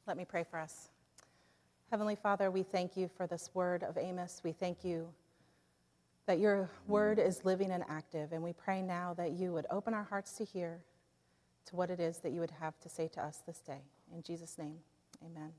Let me pray for us. Heavenly Father, we thank you for this word of Amos. We thank you that your word is living and active, and we pray now that you would open our hearts to hear to what it is that you would have to say to us this day. In Jesus' name, amen.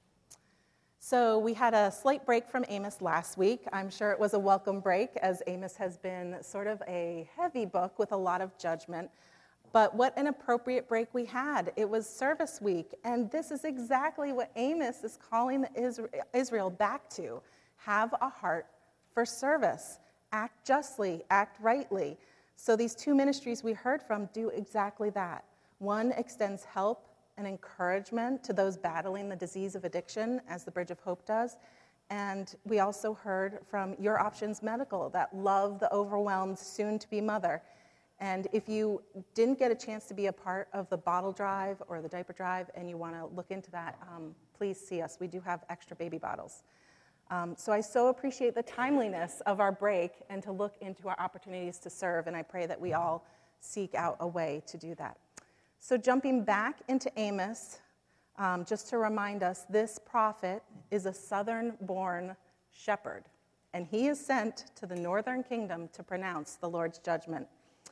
So we had a slight break from Amos last week. I'm sure it was a welcome break, as Amos has been sort of a heavy book with a lot of judgment. But what an appropriate break we had. It was service week, and this is exactly what Amos is calling Israel back to. Have a heart for service. Act justly, act rightly. So these two ministries we heard from do exactly that. One extends help and encouragement to those battling the disease of addiction, as the Bridge of Hope does. And we also heard from Your Options Medical that love the overwhelmed soon-to-be mother. And if you didn't get a chance to be a part of the bottle drive or the diaper drive and you want to look into that, please see us. We do have extra baby bottles. So I so appreciate the timeliness of our break and to look into our opportunities to serve, and I pray that we all seek out a way to do that. So jumping back into Amos, just to remind us, this prophet is a southern-born shepherd, and he is sent to the northern kingdom to pronounce the Lord's judgment.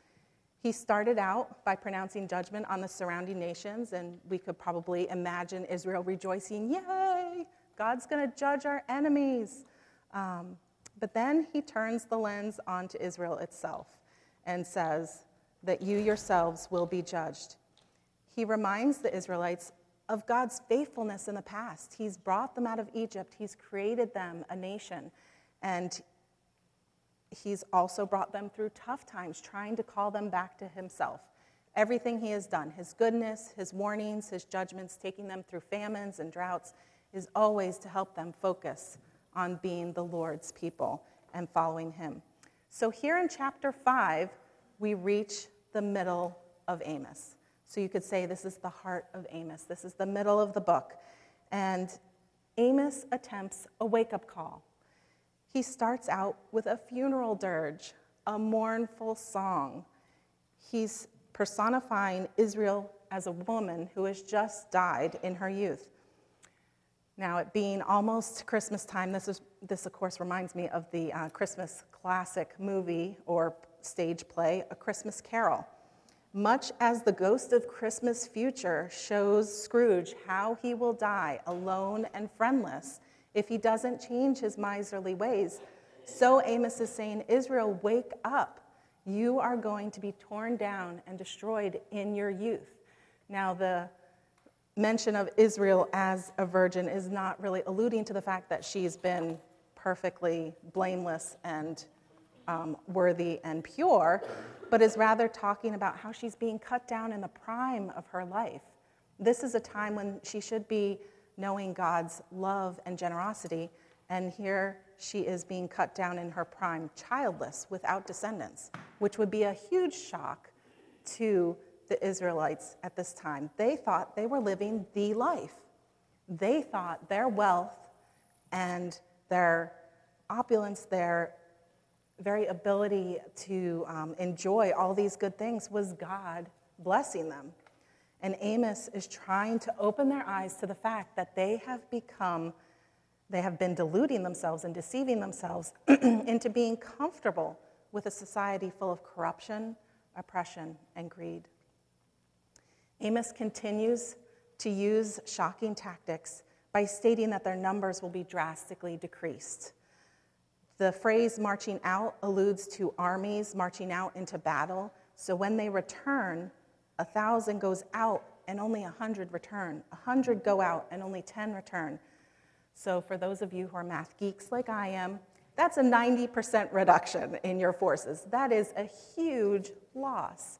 He started out by pronouncing judgment on the surrounding nations, and we could probably imagine Israel rejoicing, yay, God's going to judge our enemies. But then he turns the lens onto Israel itself and says that you yourselves will be judged. He reminds the Israelites of God's faithfulness in the past. He's brought them out of Egypt. He's created them a nation, and he's also brought them through tough times, trying to call them back to himself. Everything he has done, his goodness, his warnings, his judgments, taking them through famines and droughts, is always to help them focus on being the Lord's people and following him. So here in chapter 5, we reach the middle of Amos. So you could say this is the heart of Amos. This is the middle of the book. And Amos attempts a wake-up call. He starts out with a funeral dirge, a mournful song. He's personifying Israel as a woman who has just died in her youth. Now, it being almost Christmas time, this of course reminds me of the Christmas classic movie or stage play, A Christmas Carol. Much as the ghost of Christmas future shows Scrooge how he will die alone and friendless if he doesn't change his miserly ways, so Amos is saying, Israel, wake up. You are going to be torn down and destroyed in your youth. Now, the mention of Israel as a virgin is not really alluding to the fact that she's been perfectly blameless and worthy and pure, but is rather talking about how she's being cut down in the prime of her life. This is a time when she should be knowing God's love and generosity, and here she is being cut down in her prime, childless, without descendants, which would be a huge shock to the Israelites at this time. They thought they were living the life. They thought their wealth and their opulence, their very ability to enjoy all these good things was God blessing them. And Amos is trying to open their eyes to the fact that they have been deluding themselves and deceiving themselves into being comfortable with a society full of corruption, oppression, and greed. Amos continues to use shocking tactics by stating that their numbers will be drastically decreased. The phrase marching out alludes to armies marching out into battle. So when they return, 1,000 goes out and only 100 return. 100 go out and only 10 return. So for those of you who are math geeks like I am, that's a 90% reduction in your forces. That is a huge loss.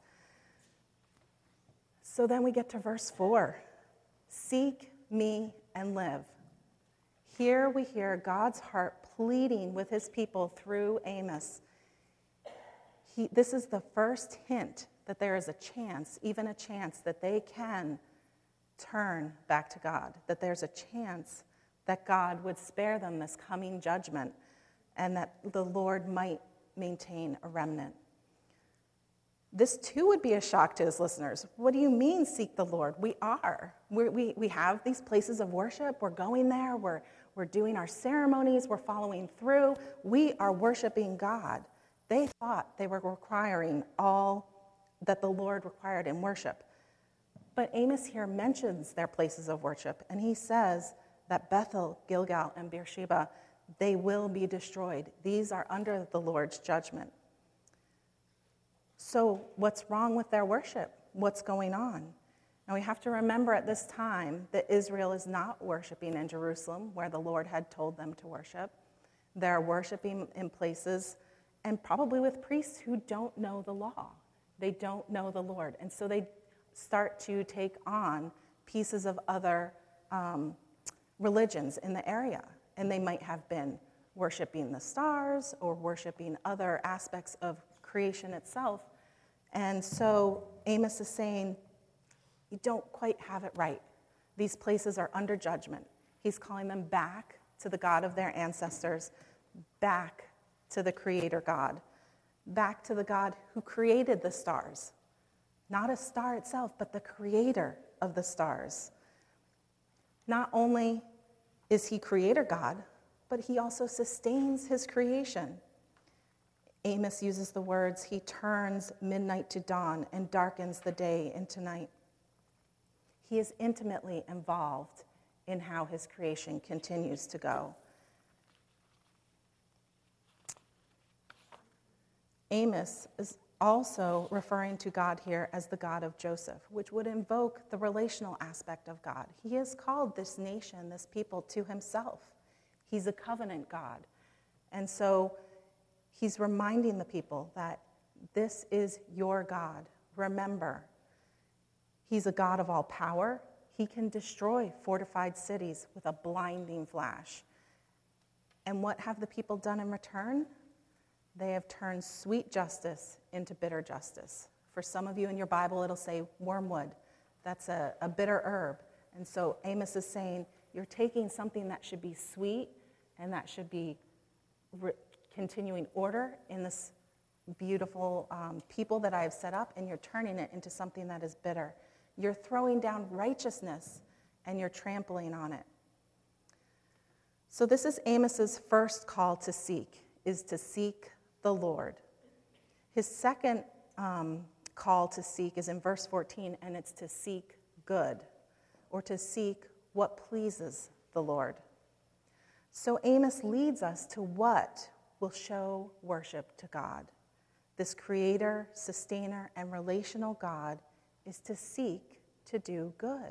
So then we get to verse 4. Seek me and live. Here we hear God's heart pleading with his people through Amos. This is the first hint that there is a chance, even a chance, that they can turn back to God, that there's a chance that God would spare them this coming judgment, and that the Lord might maintain a remnant. This too would be a shock to his listeners. What do you mean, seek the Lord? We are. We have these places of worship. We're going there. We're doing our ceremonies. We're following through. We are worshiping God. They thought they were requiring all that the Lord required in worship. But Amos here mentions their places of worship, and he says that Bethel, Gilgal, and Beersheba, they will be destroyed. These are under the Lord's judgment. So what's wrong with their worship? What's going on? Now we have to remember at this time that Israel is not worshiping in Jerusalem, where the Lord had told them to worship. They're worshiping in places, and probably with priests who don't know the law. They don't know the Lord. And so they start to take on pieces of other religions in the area. And they might have been worshiping the stars or worshiping other aspects of creation itself. And so Amos is saying, you don't quite have it right. These places are under judgment. He's calling them back to the God of their ancestors, back to the Creator God, back to the God who created the stars. Not a star itself, but the Creator of the stars. Not only is he Creator God, but he also sustains his creation. Amos uses the words, he turns midnight to dawn and darkens the day into night. He is intimately involved in how his creation continues to go. Amos is also referring to God here as the God of Joseph, which would invoke the relational aspect of God. He has called this nation, this people, to himself. He's a covenant God. And so he's reminding the people that this is your God. Remember, he's a God of all power. He can destroy fortified cities with a blinding flash. And what have the people done in return? They have turned sweet justice into bitter justice. For some of you in your Bible, it'll say wormwood. That's a bitter herb. And so Amos is saying, you're taking something that should be sweet and that should be continuing order in this beautiful people that I have set up, and you're turning it into something that is bitter. You're throwing down righteousness and you're trampling on it. So this is Amos's first call to seek, is to seek the Lord. His second call to seek is in verse 14, and it's to seek good, or to seek what pleases the Lord. So Amos leads us to what will show worship to God. This creator, sustainer, and relational God is to seek to do good.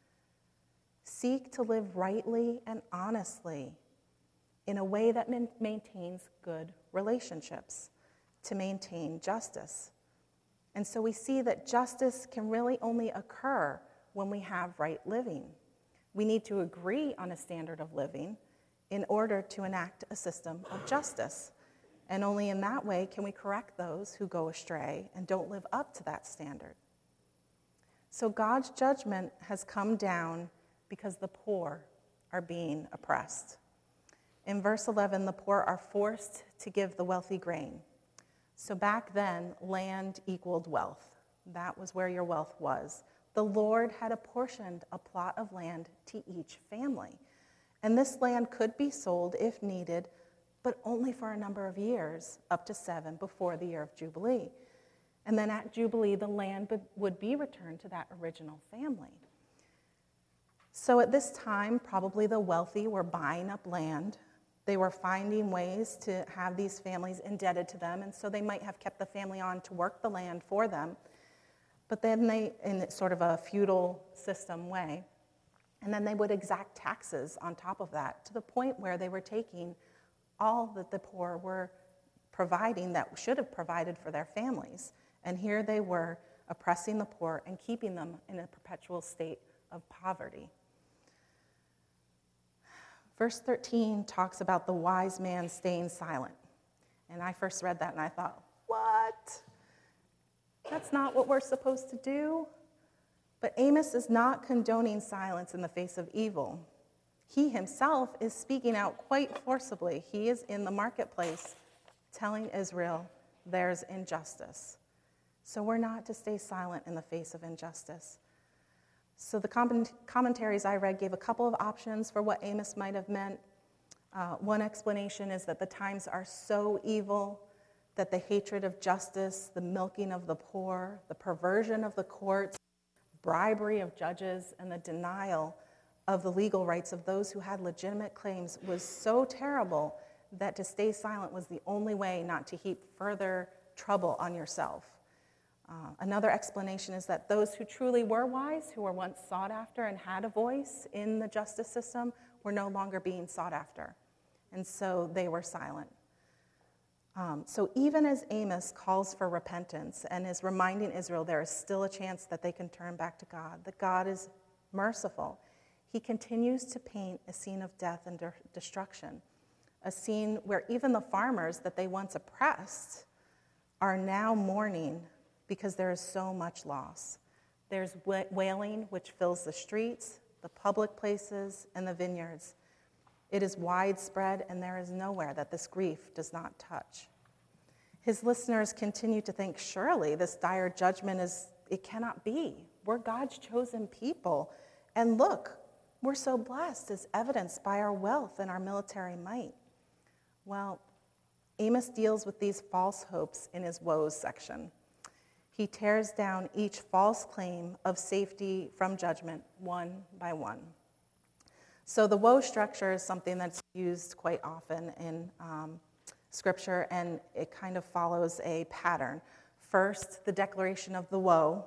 Seek to live rightly and honestly in a way that maintains good relationships, to maintain justice. And so we see that justice can really only occur when we have right living. We need to agree on a standard of living in order to enact a system of justice. And only in that way can we correct those who go astray and don't live up to that standard. So God's judgment has come down because the poor are being oppressed. In verse 11, the poor are forced to give the wealthy grain. So back then, land equaled wealth. That was where your wealth was. The Lord had apportioned a plot of land to each family. And this land could be sold if needed, but only for a number of years, up to 7 before the year of Jubilee. And then at Jubilee, the land would be returned to that original family. So at this time, probably the wealthy were buying up land. They were finding ways to have these families indebted to them, and so they might have kept the family on to work the land for them. But then they, in sort of a feudal system way, and then they would exact taxes on top of that, to the point where they were taking all that the poor were providing that should have provided for their families. And here they were oppressing the poor and keeping them in a perpetual state of poverty. Verse 13 talks about the wise man staying silent. And I first read that and I thought, what? That's not what we're supposed to do? But Amos is not condoning silence in the face of evil. He himself is speaking out quite forcibly. He is in the marketplace telling Israel there's injustice. So we're not to stay silent in the face of injustice. So the commentaries I read gave a couple of options for what Amos might have meant. One explanation is that the times are so evil that the hatred of justice, the milking of the poor, the perversion of the courts, bribery of judges, and the denial of the legal rights of those who had legitimate claims was so terrible that to stay silent was the only way not to heap further trouble on yourself. Another explanation is that those who truly were wise, who were once sought after and had a voice in the justice system, were no longer being sought after, and so they were silent. So even as Amos calls for repentance and is reminding Israel there is still a chance that they can turn back to God, that God is merciful, he continues to paint a scene of death and destruction, a scene where even the farmers that they once oppressed are now mourning because there is so much loss. There's wailing which fills the streets, the public places, and the vineyards. It is widespread, and there is nowhere that this grief does not touch. His listeners continue to think, surely this dire judgment it cannot be. We're God's chosen people. And look, we're so blessed, as evidenced by our wealth and our military might. Well, Amos deals with these false hopes in his woes section. He tears down each false claim of safety from judgment one by one. So the woe structure is something that's used quite often in Scripture, and it kind of follows a pattern. First, the declaration of the woe,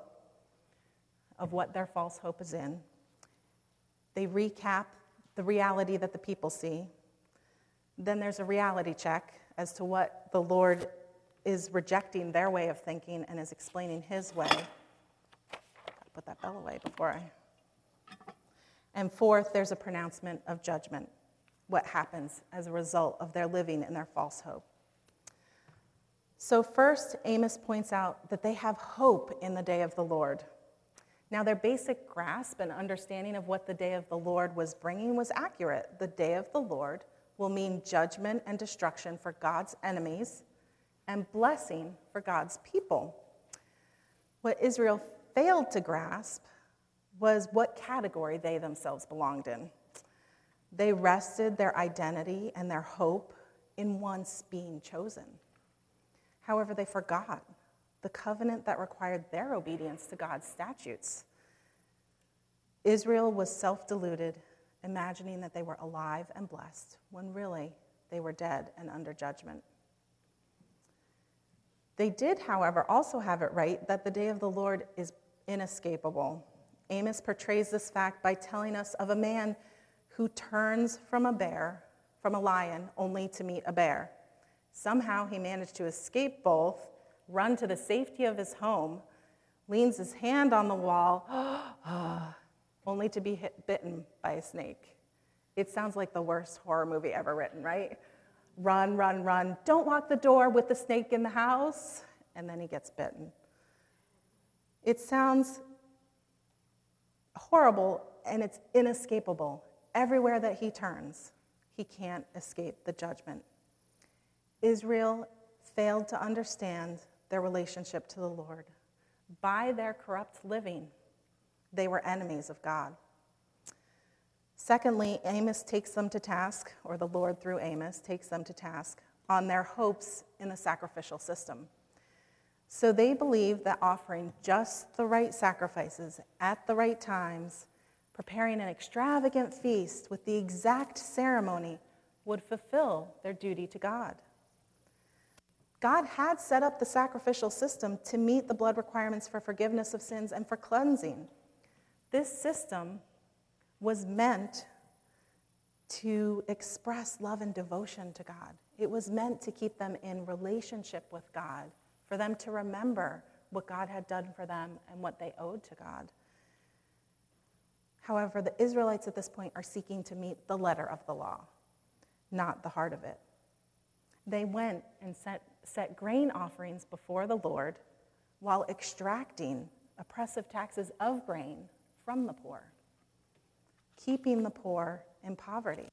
of what their false hope is in. They recap the reality that the people see. Then there's a reality check as to what the Lord is rejecting their way of thinking and is explaining his way. Gotta put that bell away before I... And fourth, there's a pronouncement of judgment, what happens as a result of their living in their false hope. So first, Amos points out that they have hope in the day of the Lord. Now, their basic grasp and understanding of what the day of the Lord was bringing was accurate. The day of the Lord will mean judgment and destruction for God's enemies and blessing for God's people. What Israel failed to grasp was what category they themselves belonged in. They rested their identity and their hope in once being chosen. However, they forgot the covenant that required their obedience to God's statutes. Israel was self-deluded, imagining that they were alive and blessed, when really they were dead and under judgment. They did, however, also have it right that the day of the Lord is inescapable. Amos portrays this fact by telling us of a man who turns from a lion, only to meet a bear. Somehow he managed to escape both, run to the safety of his home, leans his hand on the wall, only to be bitten by a snake. It sounds like the worst horror movie ever written, right? Run, run, run. Don't lock the door with the snake in the house. And then he gets bitten. It sounds horrible, and it's inescapable. Everywhere that he turns, he can't escape the judgment. Israel failed to understand their relationship to the Lord. By their corrupt living, they were enemies of God. Secondly, Amos takes them to task, or the Lord through Amos takes them to task, on their hopes in the sacrificial system. So they believed that offering just the right sacrifices at the right times, preparing an extravagant feast with the exact ceremony, would fulfill their duty to God. God had set up the sacrificial system to meet the blood requirements for forgiveness of sins and for cleansing. This system was meant to express love and devotion to God. It was meant to keep them in relationship with God, for them to remember what God had done for them and what they owed to God. However, the Israelites at this point are seeking to meet the letter of the law, not the heart of it. They went and set grain offerings before the Lord while extracting oppressive taxes of grain from the poor, keeping the poor in poverty.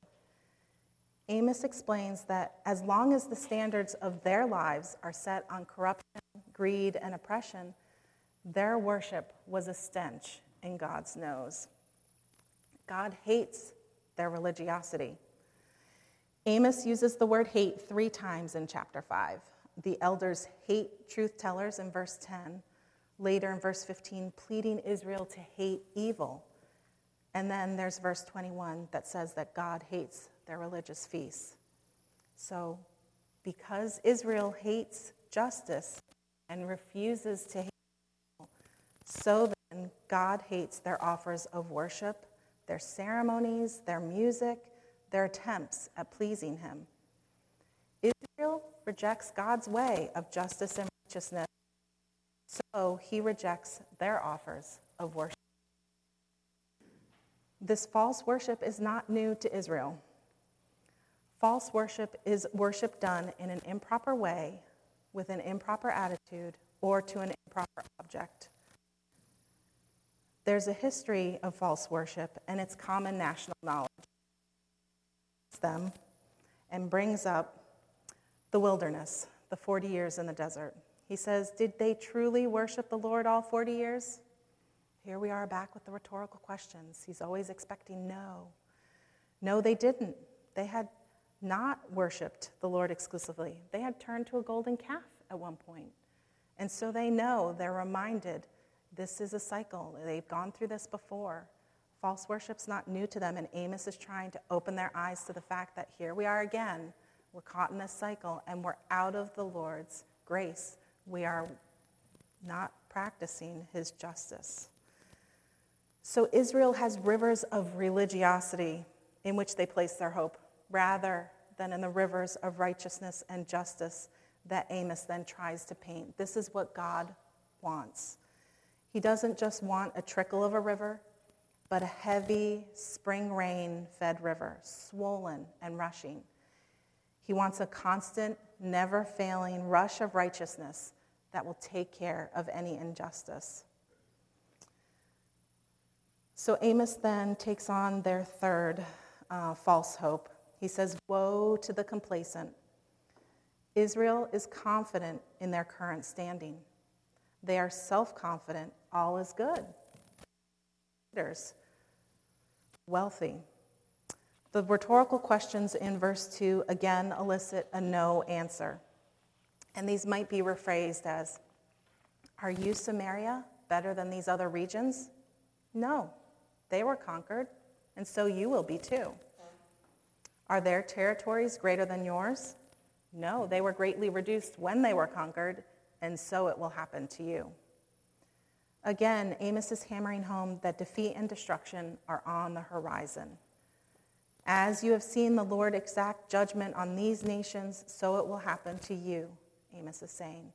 Amos explains that as long as the standards of their lives are set on corruption, greed, and oppression, their worship was a stench in God's nose. God hates their religiosity. Amos uses the word hate 3 times in chapter 5. The elders hate truth tellers in verse 10. Later in verse 15, pleading Israel to hate evil. And then there's verse 21 that says that God hates their religious feasts. So because Israel hates justice and refuses to hate evil, so then God hates their offers of worship, their ceremonies, their music, their attempts at pleasing him. Israel rejects God's way of justice and righteousness, so he rejects their offers of worship. This false worship is not new to Israel. False worship is worship done in an improper way, with an improper attitude, or to an improper object. There's a history of false worship, and it's common national knowledge. Them and brings up the wilderness, the 40 years in the desert. He says, did they truly worship the Lord all 40 years? Here we are back with the rhetorical questions. He's always expecting no. No, they didn't. They had not worshiped the Lord exclusively. They had turned to a golden calf at one point. And so they know, they're reminded, this is a cycle. They've gone through this before. False worship's not new to them, and Amos is trying to open their eyes to the fact that here we are again. We're caught in this cycle, and we're out of the Lord's grace. We are not practicing his justice. So Israel has rivers of religiosity in which they place their hope, rather than in the rivers of righteousness and justice that Amos then tries to paint. This is what God wants. He doesn't just want a trickle of a river, but a heavy spring rain-fed river, swollen and rushing. He wants a constant, never-failing rush of righteousness that will take care of any injustice. So Amos then takes on their third false hope. He says, woe to the complacent. Israel is confident in their current standing. They are self-confident, all is good. Leaders, wealthy. The rhetorical questions in verse 2 again elicit a no answer. And these might be rephrased as, are you, Samaria, better than these other regions? No, they were conquered, and so you will be too. Are their territories greater than yours? No, they were greatly reduced when they were conquered, and so it will happen to you. Again, Amos is hammering home that defeat and destruction are on the horizon. As you have seen the Lord exact judgment on these nations, so it will happen to you, Amos is saying.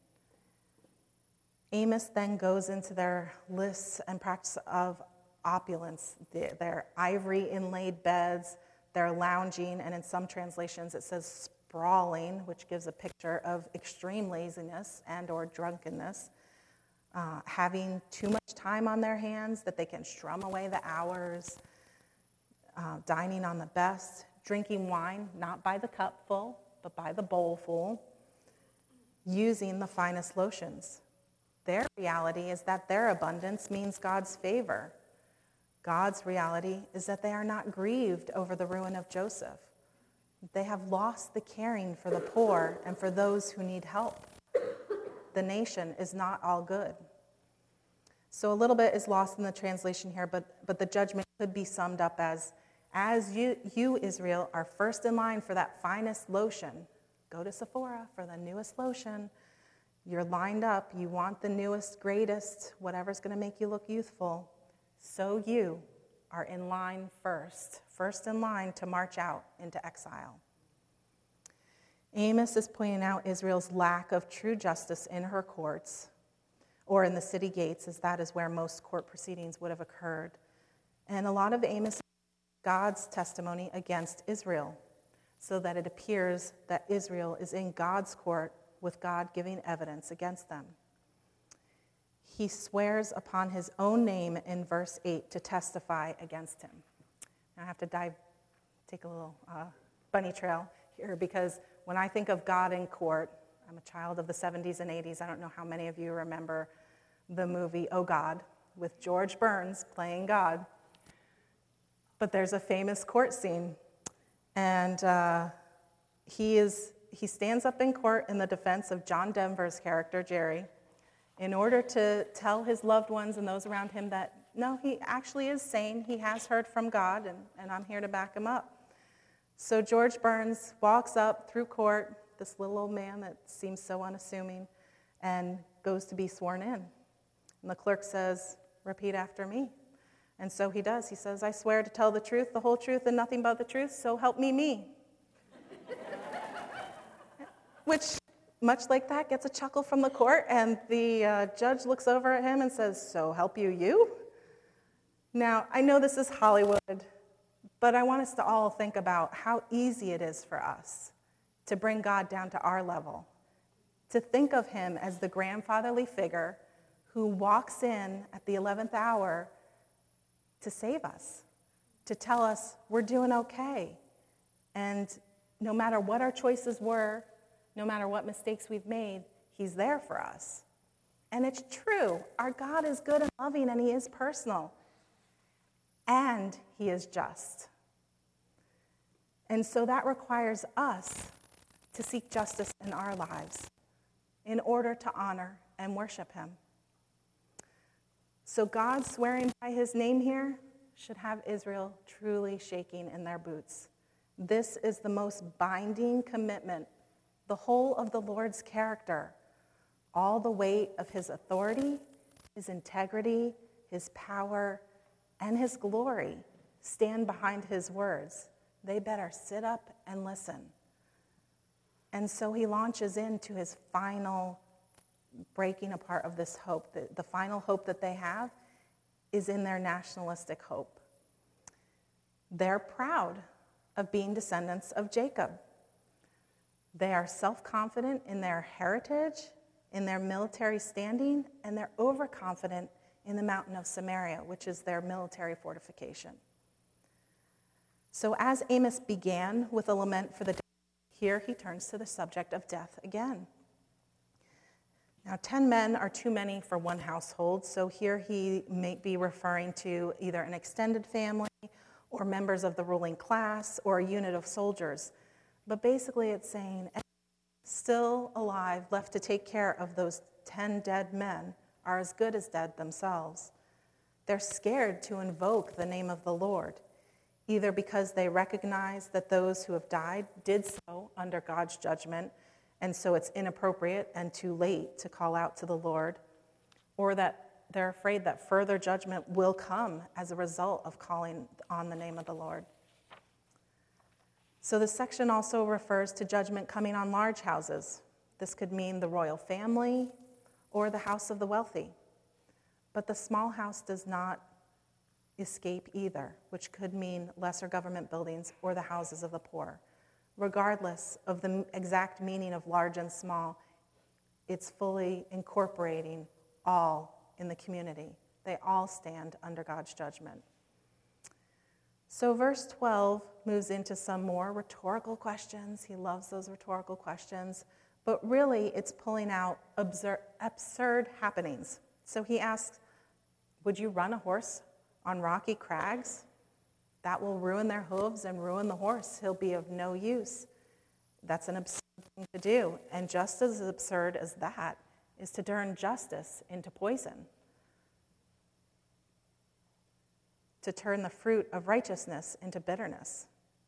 Amos then goes into their lists and practice of opulence, their ivory inlaid beds, their lounging, and in some translations it says sprawling, which gives a picture of extreme laziness and or drunkenness. Having too much time on their hands that they can strum away the hours, dining on the best, drinking wine, not by the cupful, but by the bowlful, using the finest lotions. Their reality is that their abundance means God's favor. God's reality is that they are not grieved over the ruin of Joseph. They have lost the caring for the poor and for those who need help. The nation is not all good. So a little bit is lost in the translation here, but the judgment could be summed up as you, Israel, are first in line for that finest lotion. Go to Sephora for the newest lotion. You're lined up. You want the newest, greatest, whatever's going to make you look youthful. So you are in line first in line to march out into exile. Amos is pointing out Israel's lack of true justice in her courts, or in the city gates, as that is where most court proceedings would have occurred. And a lot of Amos God's testimony against Israel, so that it appears that Israel is in God's court with God giving evidence against them. He swears upon his own name in verse 8 to testify against him. Now I have to take a little bunny trail here, because when I think of God in court, I'm a child of the 70s and 80s. I don't know how many of you remember the movie Oh God with George Burns playing God. But there's a famous court scene, and he stands up in court in the defense of John Denver's character, Jerry, in order to tell his loved ones and those around him that, no, he actually is sane. He has heard from God, and I'm here to back him up. So George Burns walks up through court, this little old man that seems so unassuming, and goes to be sworn in. And the clerk says, "Repeat after me." And so he does. He says, "I swear to tell the truth, the whole truth, and nothing but the truth, so help me, me." Which, much like that, gets a chuckle from the court, and the judge looks over at him and says, "So help you, you?" Now, I know this is Hollywood, but I want us to all think about how easy it is for us to bring God down to our level, to think of him as the grandfatherly figure who walks in at the 11th hour to save us, to tell us we're doing okay. And no matter what our choices were, no matter what mistakes we've made, he's there for us. And it's true. Our God is good and loving, and he is personal. And he is just. And so that requires us to seek justice in our lives in order to honor and worship him. So God swearing by his name here should have Israel truly shaking in their boots. This is the most binding commitment, the whole of the Lord's character, all the weight of his authority, his integrity, his power, and his glory stand behind his words. They better sit up and listen. And so he launches into his final breaking apart of this hope. The final hope that they have is in their nationalistic hope. They're proud of being descendants of Jacob. They are self-confident in their heritage, in their military standing, and they're overconfident in the mountain of Samaria, which is their military fortification. So as Amos began with a lament for the dead, here he turns to the subject of death again. Now, 10 men are too many for one household, so here he may be referring to either an extended family or members of the ruling class or a unit of soldiers. But basically it's saying, still alive, left to take care of those 10 dead men, are as good as dead themselves. They're scared to invoke the name of the Lord, either because they recognize that those who have died did so under God's judgment, and so it's inappropriate and too late to call out to the Lord, or that they're afraid that further judgment will come as a result of calling on the name of the Lord. So this section also refers to judgment coming on large houses. This could mean the royal family or the house of the wealthy. But the small house does not escape either, which could mean lesser government buildings or the houses of the poor. Regardless of the exact meaning of large and small, it's fully incorporating all in the community. They all stand under God's judgment. So verse 12 moves into some more rhetorical questions. He loves those rhetorical questions, but really it's pulling out absurd happenings. So he asks, would you run a horse on rocky crags? That will ruin their hooves and ruin the horse. He'll be of no use. That's an absurd thing to do. And just as absurd as that is to turn justice into poison, to turn the fruit of righteousness into bitterness.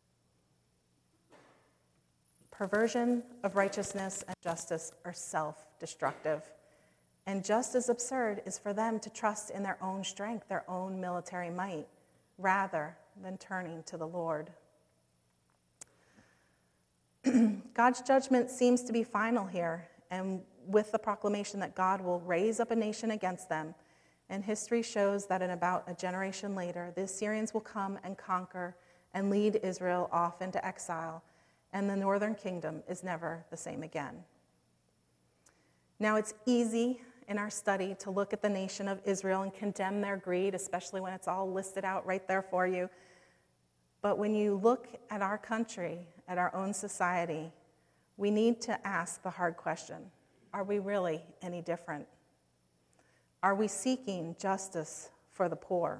Perversion of righteousness and justice are self-destructive. And just as absurd is for them to trust in their own strength, their own military might, rather than turning to the Lord. God's judgment seems to be final here, and with the proclamation that God will raise up a nation against them. And history shows that in about a generation later, the Assyrians will come and conquer and lead Israel off into exile, and the northern kingdom is never the same again. Now, it's easy in our study to look at the nation of Israel and condemn their greed, especially when it's all listed out right there for you. But when you look at our country, at our own society, we need to ask the hard question, are we really any different? Are we seeking justice for the poor?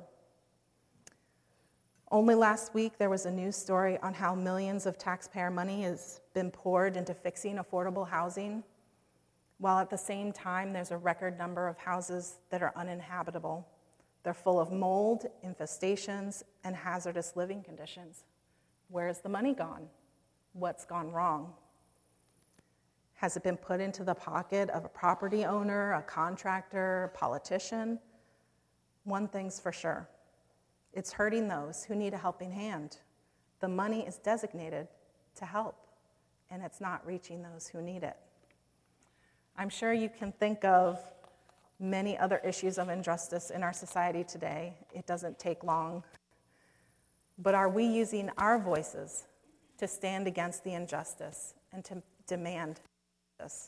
Only last week, there was a news story on how millions of taxpayer money has been poured into fixing affordable housing, while at the same time, there's a record number of houses that are uninhabitable. They're full of mold, infestations, and hazardous living conditions. Where's the money gone? What's gone wrong? Has it been put into the pocket of a property owner, a contractor, a politician? One thing's for sure. It's hurting those who need a helping hand. The money is designated to help, and it's not reaching those who need it. I'm sure you can think of many other issues of injustice in our society today. It doesn't take long. But are we using our voices to stand against the injustice and to demand justice?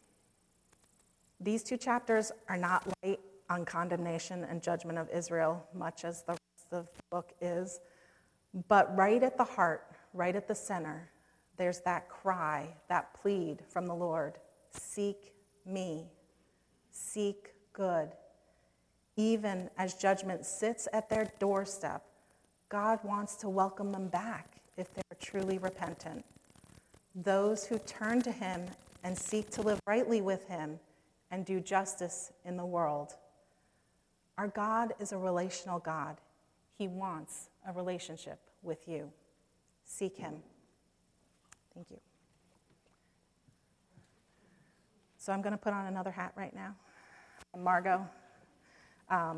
These two chapters are not light on condemnation and judgment of Israel, much as the rest of the book is. But right at the heart, right at the center, there's that cry, that plead from the Lord, seek me, seek good. Even as judgment sits at their doorstep, God wants to welcome them back if they're truly repentant. Those who turn to him and seek to live rightly with him and do justice in the world. Our God is a relational God. He wants a relationship with you. Seek him. Thank you. So I'm going to put on another hat right now. Margot.